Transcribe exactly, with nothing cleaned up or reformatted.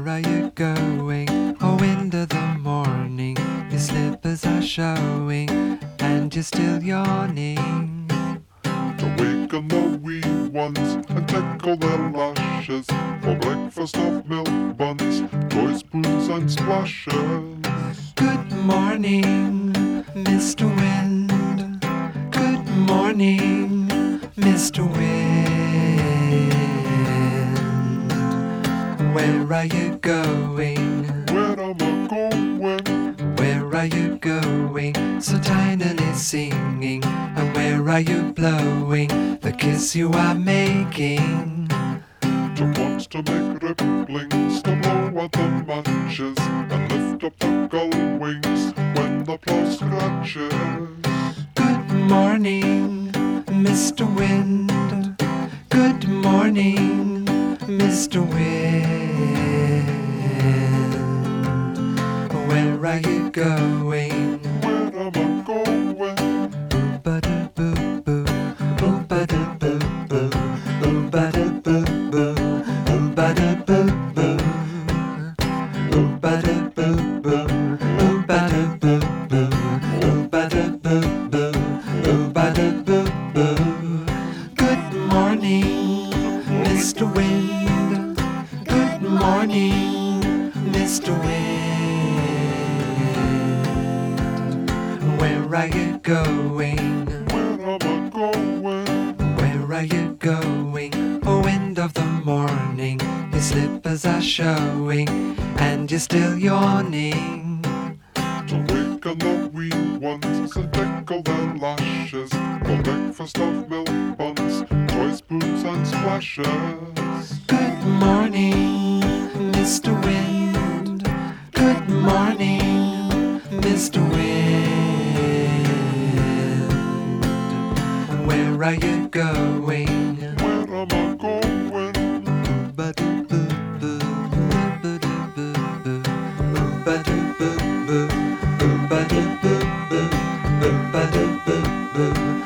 Where are you going? Oh, into the morning. Your slippers are showing, and you're still yawning. To waken the wee ones and tickle their lashes, for breakfast of milk buns, toy spoons and splashes. Good morning, Mister Wind. Good morning, Mister Wind. Where are you going? Where am I going? Where are you going? So tinily singing. And where are you blowing the kiss you are making? To wants to make ripplings, to blow at the matches, and lift up the gull wings when the plough scratches. Good morning, Mister Wind. Good morning, Mister Wind. Where are you going? Where am I going? Ooh-ba-da-boo-boo, ooh-ba-da-boo-boo, ooh-ba-da-boo-boo, ooh-ba-da-boo-boo, ooh-ba-da-boo-boo, ooh-ba-da-boo-boo, ooh-ba-da-boo-boo, ooh-ba-da-boo-boo. Good morning, Mister Wind. Good morning, Mister Wind. Where are you going? Where am I going? Where are you going? Oh, wind of the morning. Your slippers are showing, and you're still yawning. To waken the wee ones and tickle their lashes, for breakfast of milk buns, toy spoons and splashes. Good morning, Mister Wind. Good morning, Mister Wind. Where are you going? Where am I going? Ooh-ba-doo-boo-boo, ooh-ba-doo-boo-boo, ooh-ba-doo-boo-boo, ooh-ba-doo-boo-boo, ooh-ba-doo-boo-boo.